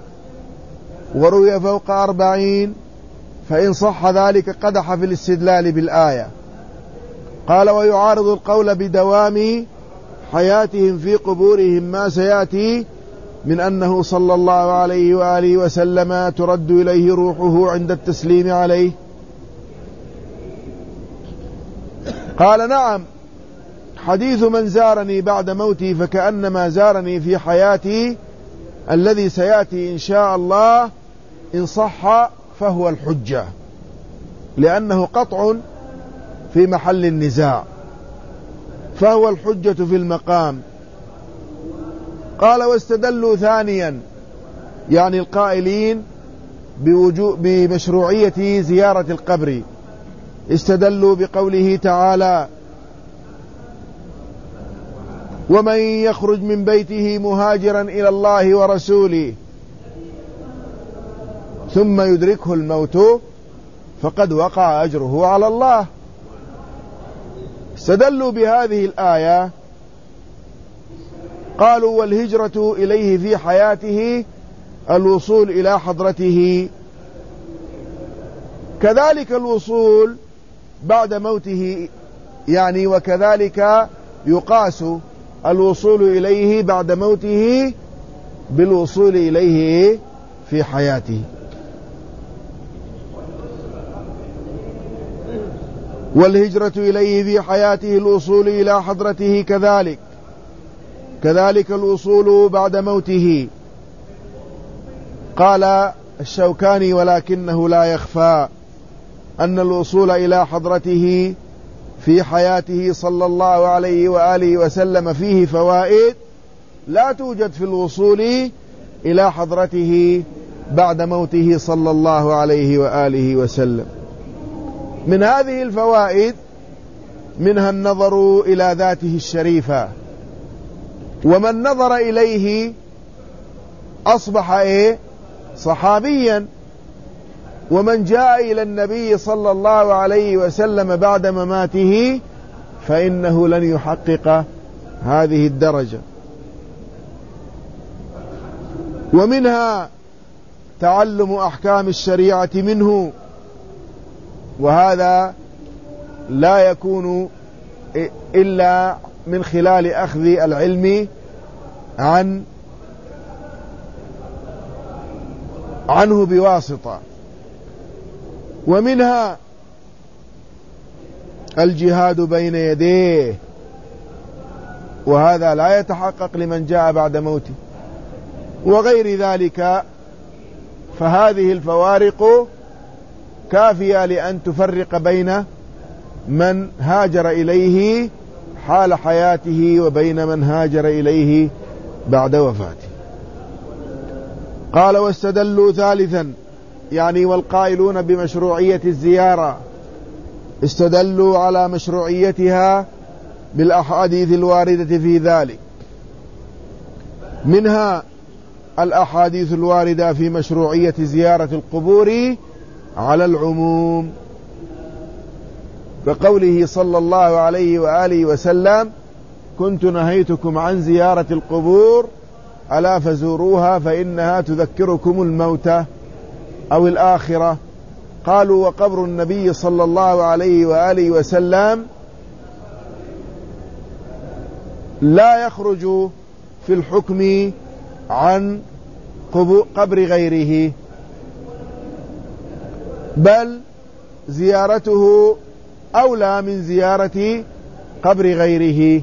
وروي فوق 40، فإن صح ذلك قدح في الاستدلال بالآية. قال ويعارض القول بدوام حياتهم في قبورهم ما سيأتي من أنه صلى الله عليه وآله وسلم ترد إليه روحه عند التسليم عليه. قال نعم، حديث من زارني بعد موتي فكأنما زارني في حياتي الذي سيأتي إن شاء الله إن صح فهو الحجة، لأنه قطع في محل النزاع، فهو الحجة في المقام. قال واستدلوا ثانيا، يعني القائلين بمشروعية زيارة القبر، استدلوا بقوله تعالى ومن يخرج من بيته مهاجرا إلى الله ورسوله ثم يدركه الموت فقد وقع أجره على الله. استدلوا بهذه الآية، قالوا والهجرة إليه في حياته الوصول إلى حضرته، كذلك الوصول بعد موته، يعني وكذلك يقاس الوصول إليه بعد موته بالوصول إليه في حياته. والهجرة إليه في حياته الوصول إلى حضرته، كذلك الوصول بعد موته. قال الشوكاني ولكنه لا يخفى أن الوصول إلى حضرته في حياته صلى الله عليه وآله وسلم فيه فوائد لا توجد في الوصول إلى حضرته بعد موته صلى الله عليه وآله وسلم. من هذه الفوائد منها النظر إلى ذاته الشريفة، ومن نظر إليه أصبح صحابيا، ومن جاء إلى النبي صلى الله عليه وسلم بعد مماته فإنه لن يحقق هذه الدرجة. ومنها تعلم أحكام الشريعة منه، وهذا لا يكون إلا من خلال أخذ العلم عنه بواسطة. ومنها الجهاد بين يديه، وهذا لا يتحقق لمن جاء بعد موته، وغير ذلك. فهذه الفوارق كافية لأن تفرق بين من هاجر إليه حال حياته وبين من هاجر إليه بعد وفاته. قال واستدلوا ثالثا، يعني والقائلون بمشروعية الزيارة استدلوا على مشروعيتها بالأحاديث الواردة في ذلك. منها الأحاديث الواردة في مشروعية زيارة القبور على العموم، كقوله صلى الله عليه وآله وسلم: كنت نهيتكم عن زيارة القبور ألا فزوروها فإنها تذكركم الموت أو الآخرة. قالوا: وقبر النبي صلى الله عليه وآله وسلم لا يخرج في الحكم عن قبر غيره، بل زيارته أولى من زيارة قبر غيره.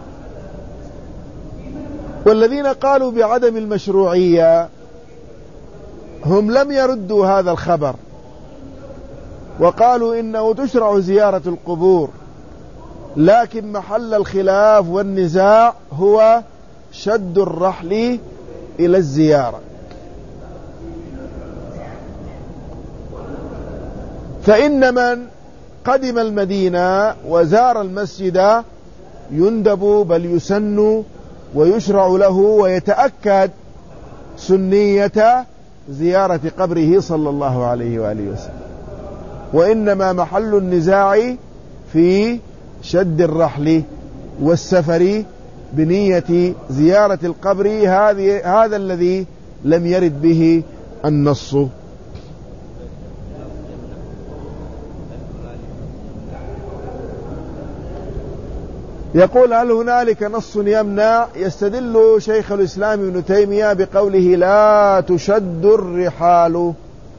والذين قالوا بعدم المشروعية هم لم يردوا هذا الخبر، وقالوا إنه تشرع زيارة القبور، لكن محل الخلاف والنزاع هو شد الرحل إلى الزيارة. فإن من قدم المدينة وزار المسجد يندب بل يسن ويشرع له ويتأكد سنية زيارة قبره صلى الله عليه وآله وسلم، وإنما محل النزاع في شد الرحل والسفر بنية زيارة القبر، هذا الذي لم يرد به النص. يقول: هل هنالك نص يمنع؟ يستدل شيخ الإسلام ابن تيمية بقوله: لا تشد الرحال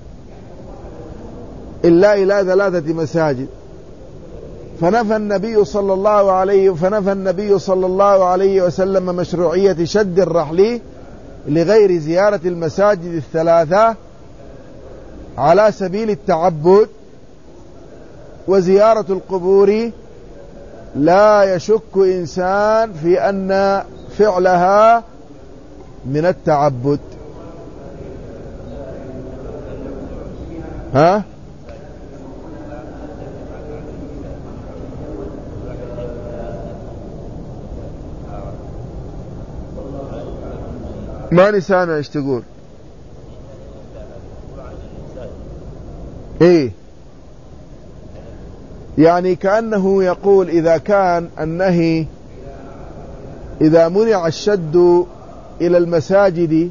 إلا إلى 3 مساجد، فنفى النبي صلى الله عليه وسلم مشروعية شد الرحل لغير زيارة المساجد 3 على سبيل التعبد، وزيارة القبور لا يشك إنسان في أن فعلها من التعبد. ماني سامع ايش تقول. ايه، يعني كأنه يقول إذا كان النهي إذا منع الشد إلى المساجد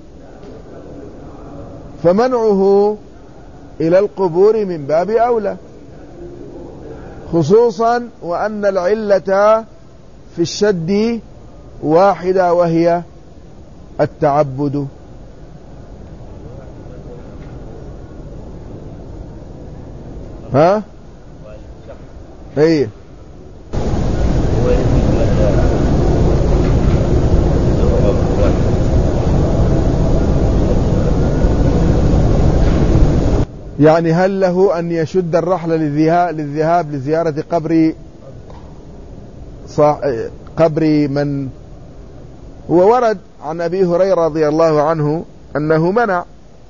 فمنعه إلى القبور من باب أولى، خصوصا وأن العلة في الشد واحدة وهي التعبد. ايه، يعني هل له أن يشد الرحل للذهاب لزيارة قبر من هو ورد عن أبي هريرة رضي الله عنه أنه منع،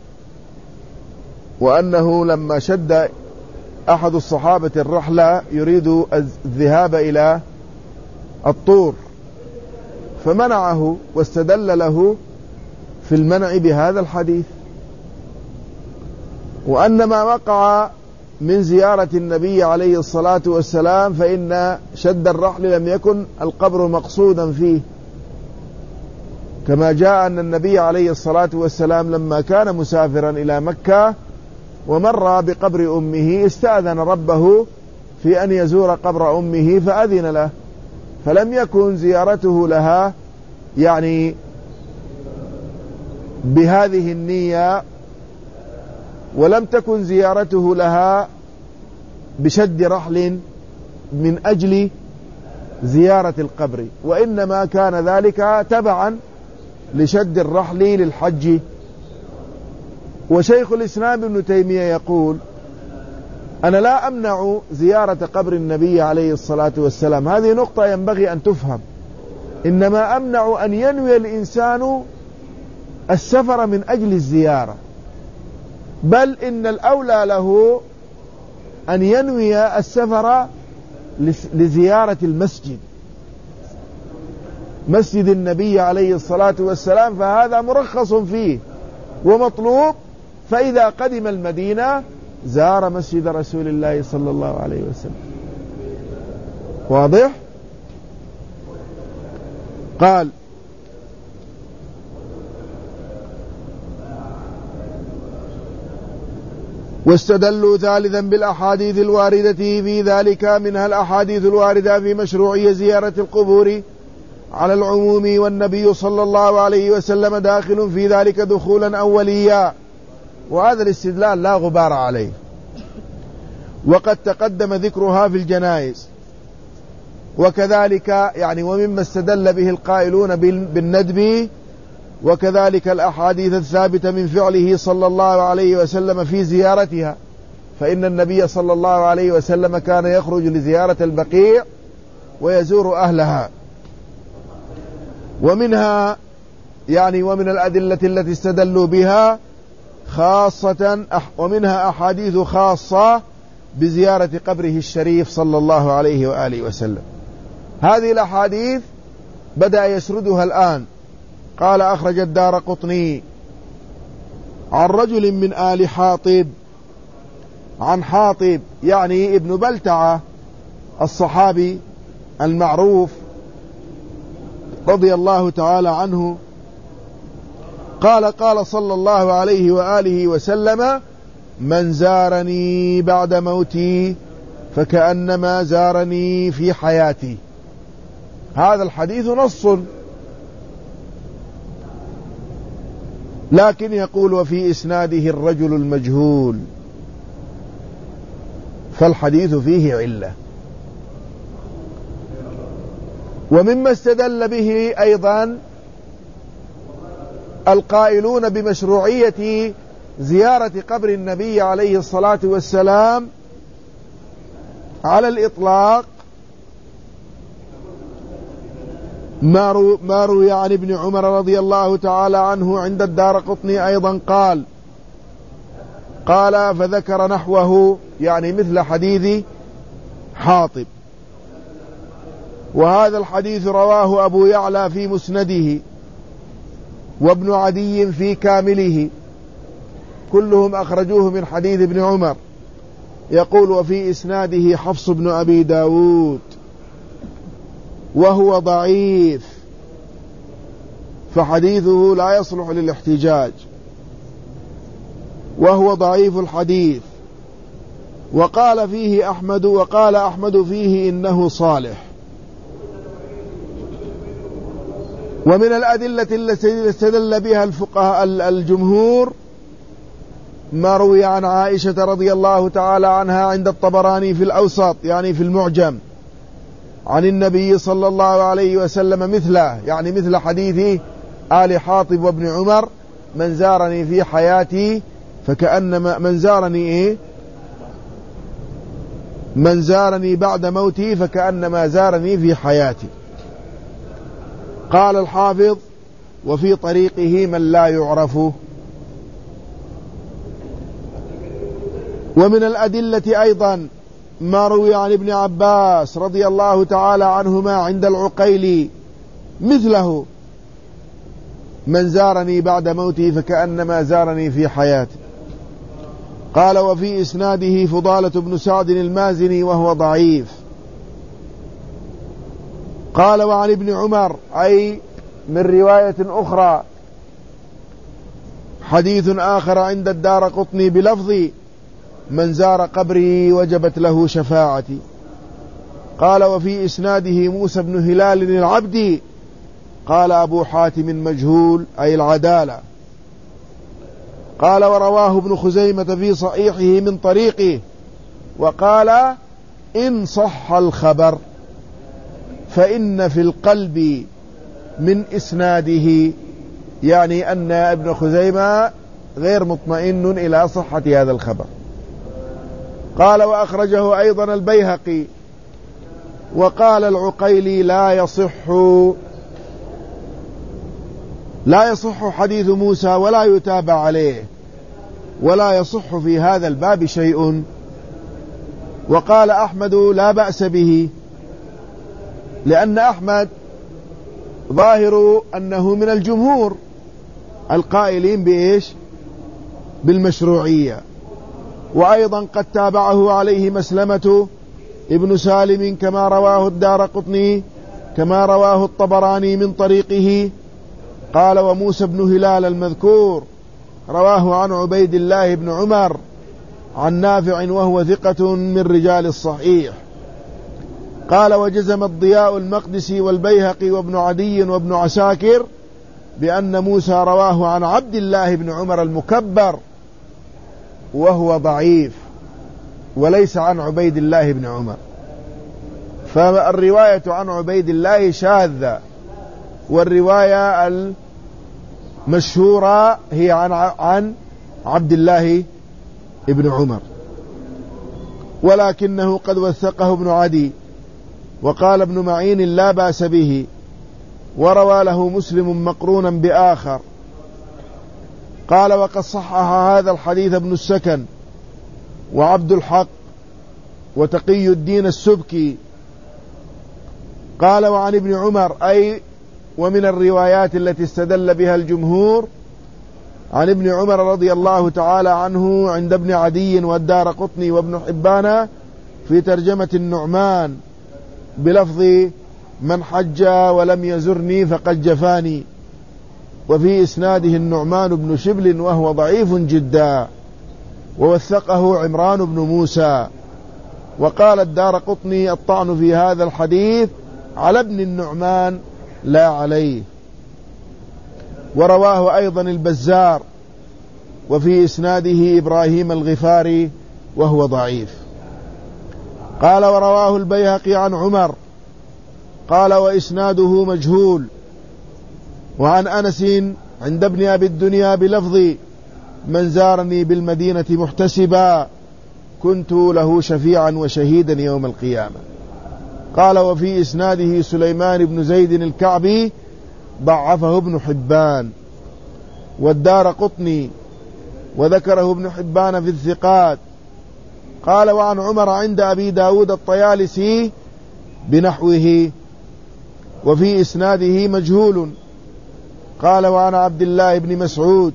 وأنه لما شد أحد الصحابة الرحلة يريد الذهاب إلى الطور فمنعه، واستدل له في المنع بهذا الحديث. وأن ما وقع من زيارة النبي عليه الصلاة والسلام فإن شد الرحل لم يكن القبر مقصودا فيه، كما جاء أن النبي عليه الصلاة والسلام لما كان مسافرا إلى مكة ومر بقبر أمه استأذن ربه في أن يزور قبر أمه فأذن له، فلم يكن زيارته لها يعني بهذه النية، ولم تكن زيارته لها بشد رحل من أجل زيارة القبر، وإنما كان ذلك تبعا لشد الرحل للحج. وشيخ الإسلام ابن تيمية يقول: أنا لا أمنع زيارة قبر النبي عليه الصلاة والسلام، هذه نقطة ينبغي أن تفهم، إنما أمنع أن ينوي الإنسان السفر من أجل الزيارة، بل إن الأولى له أن ينوي السفر لزيارة المسجد، مسجد النبي عليه الصلاة والسلام، فهذا مرخص فيه ومطلوب. فإذا قدم المدينة زار مسجد رسول الله صلى الله عليه وسلم. واضح؟ قال: واستدلوا ثالثا بالأحاديث الواردة في ذلك، منها الأحاديث الواردة في مشروعية زيارة القبور على العموم، والنبي صلى الله عليه وسلم داخل في ذلك دخولا أوليا، وهذا الاستدلال لا غبار عليه، وقد تقدم ذكرها في الجنائز. وكذلك يعني ومما استدل به القائلون بالندب، وكذلك الأحاديث الثابتة من فعله صلى الله عليه وسلم في زيارتها، فإن النبي صلى الله عليه وسلم كان يخرج لزيارة البقيع ويزور أهلها. ومنها يعني ومن الأدلة التي استدلوا بها خاصة ومنها أحاديث خاصة بزيارة قبره الشريف صلى الله عليه وآله وسلم. هذه الأحاديث بدأ يسردها الآن. قال: أخرج الدارقطني عن رجل من آل حاطب، عن حاطب يعني ابن بلتعة الصحابي المعروف رضي الله تعالى عنه، قال: قال صلى الله عليه وآله وسلم: من زارني بعد موتي فكأنما زارني في حياتي. هذا الحديث نص، لكن يقول: وفي إسناده الرجل المجهول، فالحديث فيه علة. ومما استدل به أيضا القائلون بمشروعية زيارة قبر النبي عليه الصلاة والسلام على الإطلاق ما روي عن ابن عمر رضي الله تعالى عنه عند الدارقطني أيضا قال فذكر نحوه، يعني مثل حديث حاطب. وهذا الحديث رواه أبو يعلى في مسنده، وابن عدي في كامله، كلهم أخرجوه من حديث ابن عمر. يقول: وفي إسناده حفص بن أبي داود، وهو ضعيف، فحديثه لا يصلح للاحتجاج، وهو ضعيف الحديث. وقال أحمد فيه إنه صالح. ومن الأدلة التي استدل بها الفقهاء الجمهور ما روي عن عائشة رضي الله تعالى عنها عند الطبراني في الأوسط، يعني في المعجم، عن النبي صلى الله عليه وسلم مثله، يعني مثل حديث آل حاطب وابن عمر: من زارني في حياتي فكأنما من زارني بعد موتي فكأنما زارني في حياتي. قال الحافظ: وفي طريقه من لا يعرفه. ومن الأدلة أيضا ما روي عن ابن عباس رضي الله تعالى عنهما عند العقيلي مثله: من زارني بعد موتي فكأنما زارني في حياتي. قال: وفي إسناده فضالة بن سعد المازني، وهو ضعيف. قال: وعن ابن عمر أي من رواية أخرى حديث آخر عند الدارقطني بلفظ: من زار قبري وجبت له شفاعتي. قال: وفي إسناده موسى بن هلال العبدي. قال أبو حاتم: مجهول أي العدالة. قال: ورواه ابن خزيمة في صحيحه من طريقه، وقال: إن صح الخبر فإن في القلب من إسناده، يعني أن ابن خزيمة غير مطمئن إلى صحة هذا الخبر. قال: وأخرجه أيضا البيهقي. وقال العقيلي: لا يصح حديث موسى ولا يتابع عليه، ولا يصح في هذا الباب شيء. وقال أحمد: لا بأس به، لأن أحمد ظاهر أنه من الجمهور القائلين بإيش؟ بالمشروعية. وأيضا قد تابعه عليه مسلمة ابن سالم كما رواه الدارقطني كما رواه الطبراني من طريقه. قال وموسى بن هلال المذكور رواه عن عبيد الله بن عمر عن نافع وهو ثقة من رجال الصحيح. قال وجزم الضياء المقدسي والبيهقي وابن عدي وابن عساكر بأن موسى رواه عن عبد الله بن عمر المكبر وهو ضعيف وليس عن عبيد الله بن عمر، فالرواية عن عبيد الله شاذة، والرواية المشهورة هي عن عبد الله بن عمر، ولكنه قد وثقه ابن عدي. وقال ابن معين لا بأس به، وروى له مسلم مقرونا بآخر. قال وقد صحح هذا الحديث ابن السكن وعبد الحق وتقي الدين السبكي. قال وعن ابن عمر أي ومن الروايات التي استدل بها الجمهور عن ابن عمر رضي الله تعالى عنه عند ابن عدي والدارقطني وابن حبان في ترجمة النعمان بلفظ من حج ولم يزرني فقد جفاني، وفي إسناده النعمان بن شبل وهو ضعيف جدا، ووثقه عمران بن موسى. وقال الدارقطني الطعن في هذا الحديث على ابن النعمان لا عليه. ورواه أيضا البزار وفي إسناده إبراهيم الغفاري وهو ضعيف. قال ورواه البيهقي عن عمر قال وإسناده مجهول. وعن أنس عند ابن أبي الدنيا بلفظ من زارني بالمدينة محتسبا كنت له شفيعا وشهيدا يوم القيامة. قال وفي إسناده سليمان بن زيد الكعبي ضعفه ابن حبان والدارقطني وذكره ابن حبان في الثقات. قال وعن عمر عند أبي داود الطيالسي بنحوه وفي إسناده مجهول. قال وعن عبد الله بن مسعود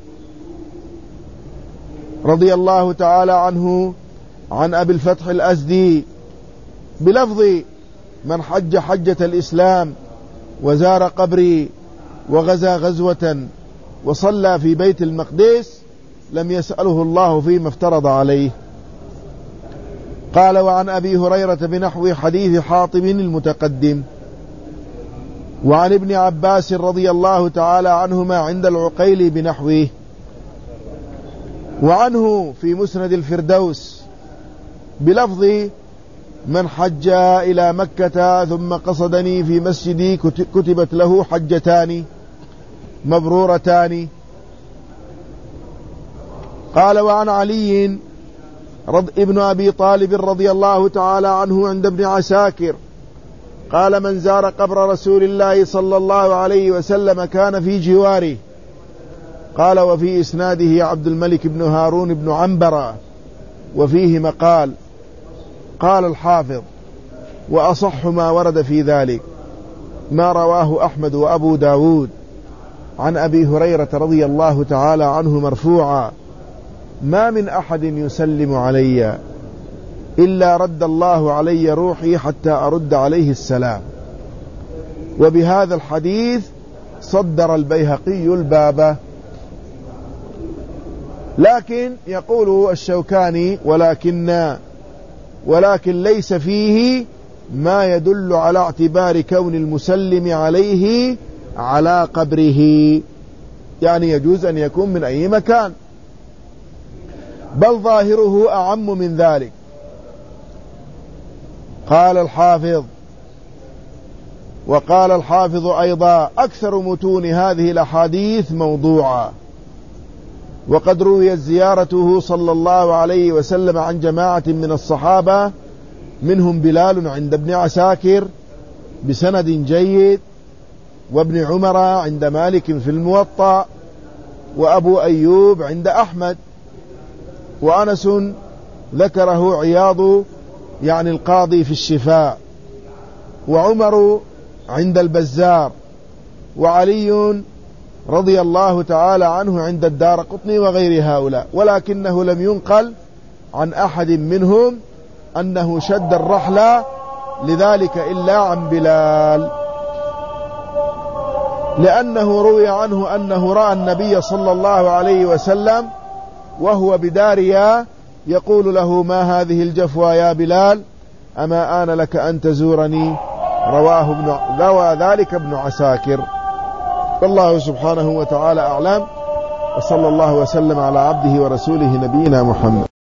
رضي الله تعالى عنه عن أبي الفتح الأزدي بلفظ من حج حجة الإسلام وزار قبري وغزا غزوة وصلى في بيت المقدس لم يسأله الله فيما افترض عليه. قال وعن أبي هريرة بنحو حديث حاطب المتقدم. وعن ابن عباس رضي الله تعالى عنهما عند العقيل بنحوه. وعنه في مسند الفردوس بلفظ من حج إلى مكة ثم قصدني في مسجدي كتبت له حجتان مبرورتان. قال وعن علي ابن أبي طالب رضي الله تعالى عنه عند ابن عساكر قال من زار قبر رسول الله صلى الله عليه وسلم كان في جواره. قال وفي إسناده عبد الملك بن هارون بن عنبرة وفيه مقال. قال الحافظ وأصح ما ورد في ذلك ما رواه أحمد وأبو داود عن أبي هريرة رضي الله تعالى عنه مرفوعا ما من أحد يسلم علي إلا رد الله علي روحي حتى أرد عليه السلام. وبهذا الحديث صدر البيهقي الباب. لكن يقول الشوكاني ولكن ليس فيه ما يدل على اعتبار كون المسلم عليه على قبره، يعني يجوز أن يكون من أي مكان، بل ظاهره أعم من ذلك. قال الحافظ وقال الحافظ أيضا أكثر متون هذه الأحاديث موضوعة، وقد رويت زيارته صلى الله عليه وسلم عن جماعة من الصحابة منهم بلال عند ابن عساكر بسند جيد، وابن عمر عند مالك في الموطأ، وأبو أيوب عند أحمد، وأنس ذكره عياض يعني القاضي في الشفاء، وعمر عند البزار، وعلي رضي الله تعالى عنه عند الدارقطني وغير هؤلاء، ولكنه لم ينقل عن أحد منهم أنه شد الرحل لذلك إلا عن بلال، لأنه روي عنه أنه رأى النبي صلى الله عليه وسلم وهو بداريا يقول له: ما هذه الجفوى يا بلال؟ أما آن لك أن تزورني؟ روى ذلك ابن عساكر. والله سبحانه وتعالى أعلم، وصلى الله وسلم على عبده ورسوله نبينا محمد.